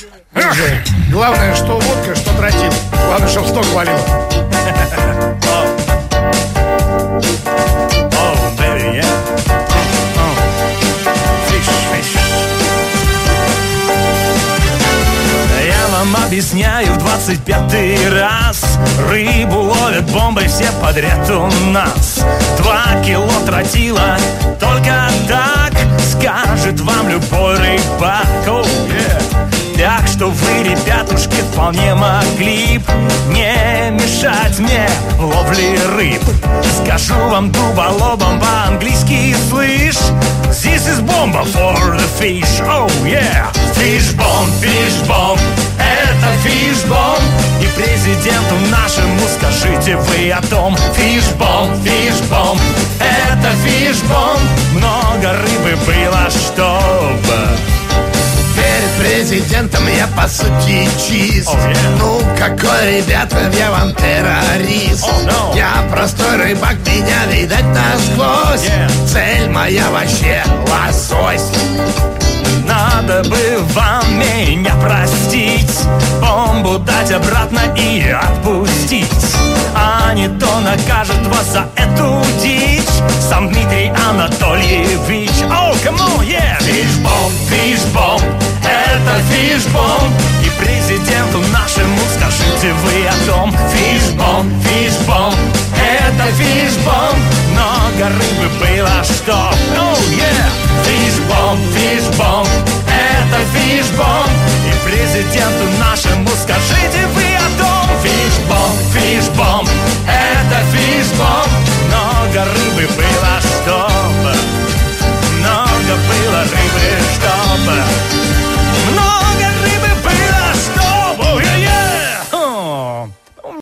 Главное, что водка, что тротил. Главное, чтоб сток валил. Объясняю в 25-й раз. Рыбу ловят бомбой все подряд у нас. 2 кило тротила, только так скажет вам любой рыбак. Так что вы, ребятушки, вполне могли б не мешать мне в ловле рыб. Скажу вам дуболобам по-английски, слышь, this is bomba for the fish, oh yeah. Fish bomb, это fish bomb. И президенту нашему скажите вы о том. Fish bomb, это fish bomb. Много рыбы было, чтобы... Перед президентом я по сути чист. Ну какой, ребята, я вам террорист. Я простой рыбак, меня видать насквозь. Цель моя вообще лосось. Надо бы вам меня простить, бомбу дать обратно и отпустить. А не то накажет вас за эту дичь сам Дмитрий Анатольевич. Oh, come on, yeah! Fish bomb, это fish bomb. И президенту нашему скажите вы о том. Fish bomb, это fish bomb. Много рыбы было, что... Oh, yeah! Fish bomb, это fish bomb. И президенту нашему